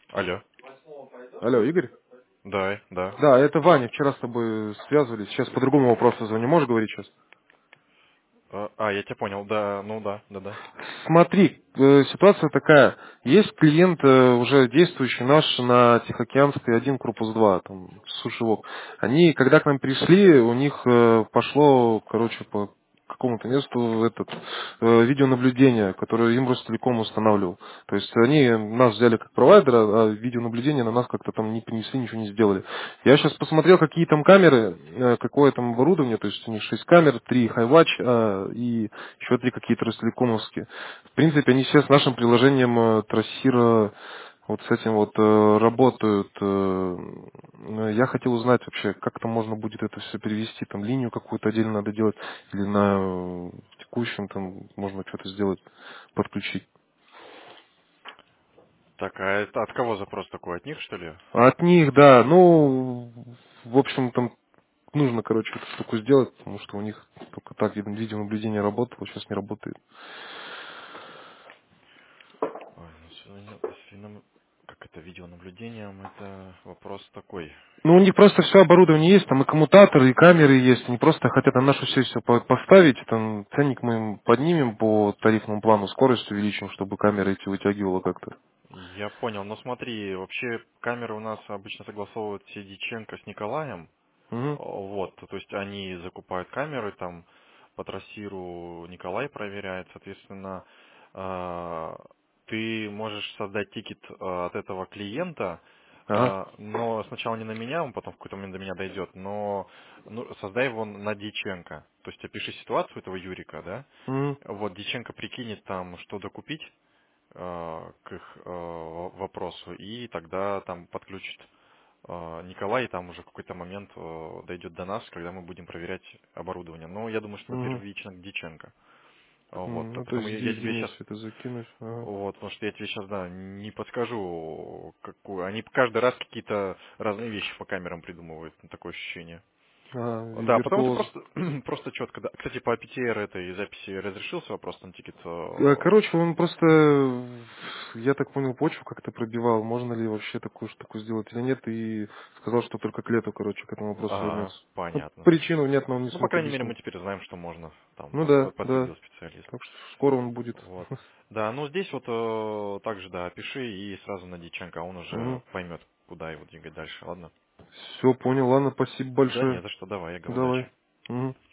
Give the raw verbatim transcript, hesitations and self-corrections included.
Алло. Алло, Игорь? Да, да. Да, это Ваня. Вчера с тобой связывались. Сейчас по другому вопросу звоню. Можешь говорить сейчас? А, а, я тебя понял, да, ну да, да, да. Смотри, э, ситуация такая. Есть клиент э, уже действующий наш на Тихоокеанской один корпус два, там, сушевок. Они, когда к нам пришли, у них э, пошло, короче, по какому-то месту этот э, видеонаблюдение, которое им Ростелеком устанавливал. То есть они нас взяли как провайдера, а видеонаблюдение на нас как-то там не принесли, ничего не сделали. Я сейчас посмотрел, какие там камеры, э, какое там оборудование, то есть у них шесть камер, три хайвач э, и еще три какие-то ростелекомовские. В принципе, они сейчас нашим приложением э, трассира вот с этим вот э, работают. э, э, Я хотел узнать вообще, как там можно будет это все перевести, там линию какую-то отдельно надо делать, или на э, текущем там можно что-то сделать, подключить. Так, а это от кого запрос такой? От них, что ли? А от них, да, ну, в общем, там нужно, короче, эту штуку сделать, потому что у них только так видно, видеонаблюдение работало, сейчас не работает. Ой, ну сегодня, если нам... Как это, видеонаблюдением, это вопрос такой. Ну, у них просто все оборудование есть, там и коммутаторы, и камеры есть. Они просто хотят на нашу сессию по- поставить, там ценник мы им поднимем по тарифному плану, скорость увеличим, чтобы камеры эти вытягивало как-то. Я понял, но смотри, вообще камеры у нас обычно согласовывают все Диченко с Николаем. Угу. Вот, то есть они закупают камеры, там по трассиру Николай проверяет, соответственно, э, ты можешь создать тикет э, от этого клиента, Ага. э, но сначала не на меня, он потом в какой-то момент до меня дойдет, но ну, создай его на Диченко. То есть опиши ситуацию этого Юрика, да? Угу. Вот Диченко прикинет там, что докупить э, к их э, вопросу, и тогда там подключит э, Николай, и там уже в какой-то момент э, дойдет до нас, когда мы будем проверять оборудование. Но я думаю, что Угу. первично к Диченко. А, Вот, Ну, то поэтому есть я, я Ди- тебе Диме сейчас, все это закинуть. Ага. вот, потому что я тебе сейчас, да, не подскажу, какую. Они каждый раз какие-то разные вещи по камерам придумывают, такое ощущение. Ага, Да, потому что виртуоз. просто, просто четко, да. Кстати, по пи ти эр этой записи разрешился вопрос, там тикет. А, э, Короче, он просто, я так понял, почву как-то пробивал. Можно ли вообще такую штуку сделать или нет? И сказал, что только к лету, короче, к этому вопросу А, вернется. Ну, понятно. причину внятно он не Ну, по смог крайней мере, объяснить. мы теперь знаем, что можно, там, Ну под- да, под- да. подтвердил специалист. Так что скоро он будет. Вот. Да, ну здесь вот э, также, да, пиши и сразу на Диченко, а он уже поймет, куда его двигать дальше, ладно? Все, понял. Ладно, спасибо Да не большое. за что, давай, я говорю, Давай. удачи. Мгм.